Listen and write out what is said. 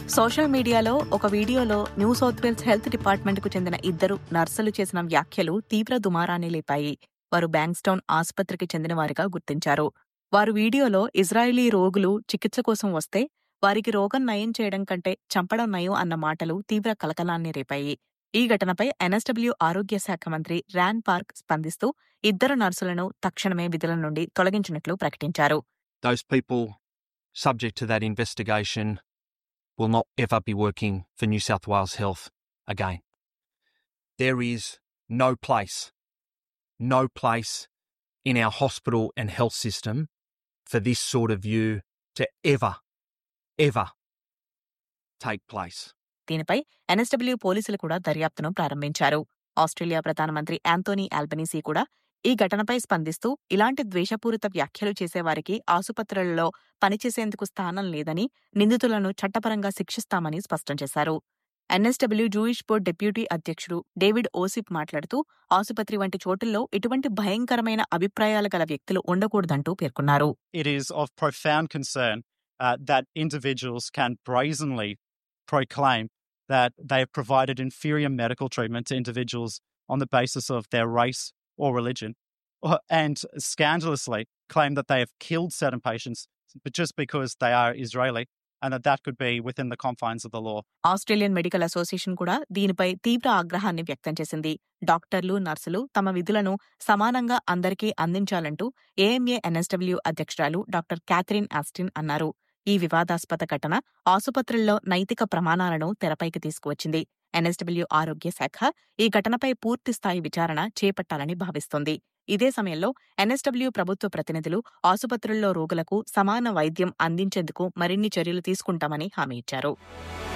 Social మీడియాలో ఒక వీడియోలో New South Wales health department కు చెందిన ఇద్దరు నర్సులు చేసిన వ్యాఖ్యలు తీవ్ర దుమారాన్ని లేపాయి. వారు బ్యాంక్స్టౌన్ ఆసుపత్రికి చెందిన వారిగా గుర్తించారు. వారు వీడియోలో ఇజ్రాయిలీ రోగులు చికిత్స కోసం వస్తే వారికి రోగం నయం చేయడం కంటే చంపడం నయం అన్న మాటలు తీవ్ర కలకలాన్ని రేపాయి. ఈ ఘటనపై ఎన్ఎస్డబ్ల్యూ ఆరోగ్య శాఖ మంత్రి ర్యాన్ పార్క్ స్పందిస్తూ ఇద్దరు నర్సులను తక్షణమే విధుల నుండి తొలగించినట్లు ప్రకటించారు. Those people subject to that investigation will not ever be working for New South Wales Health again. There is no place in our hospital and health system for this sort of view to ever take place. దీనిపై NSW పోలీసులు కూడా దర్యాప్తును ప్రారంభించారు. Australia ప్రధానమంత్రి Anthony Albanese కూడా ఈ ఘటనపై స్పందిస్తూ ఇలాంటి ద్వేషపూరిత వ్యాఖ్యలు చేసేవారికి ఆసుపత్రులలో పనిచేసేందుకు స్థానం లేదని, నిందితులను చట్టపరంగా శిక్షిస్తామని స్పష్టం చేశారు. ఎన్ఎస్డబ్ల్యూ జూయిష్ బోర్డ్ డిప్యూటీ అధ్యక్షుడు డేవిడ్ ఓసిప్ మాట్లాడుతూ ఆసుపత్రి వంటి చోటుల్లో ఇటువంటి భయంకరమైన అభిప్రాయాలు గల వ్యక్తులు ఉండకూడదంటూ పేర్కొన్నారు. It is of profound concern that individuals can brazenly proclaim that they have provided inferior medical treatment to individuals on the basis of their race or religion, and scandalously claim that they have killed certain patients just because they are Israeli, and that could be within the confines of the law. Australian medical association కూడా దీనిపై తీవ్ర ఆగ్రహాన్ని వ్యక్తం చేసింది. డాక్టర్లు, నర్సులు తమ విధులను సమానంగా అందరికీ అందించాలంటూ ఏఎంఏ ఎన్ఎస్డబ్ల్యూ అధ్యక్షురాలు డాక్టర్ క్యాథరిన్ ఆస్టిన్ అన్నారు. ఈ వివాదాస్పద ఘటన ఆసుపత్రుల్లో నైతిక ప్రమాణాలను తెరపైకి తీసుకువచ్చింది. ఎన్ఎస్డబ్ల్యూ ఆరోగ్య శాఖ ఈ ఘటనపై పూర్తిస్థాయి విచారణ చేపట్టాలని భావిస్తోంది. ఇదే సమయంలో ఎన్ఎస్డబ్ల్యూ ప్రభుత్వ ప్రతినిధులు ఆసుపత్రుల్లో రోగులకు సమాన వైద్యం అందించేందుకు మరిన్ని చర్యలు తీసుకుంటామని హామీ ఇచ్చారు.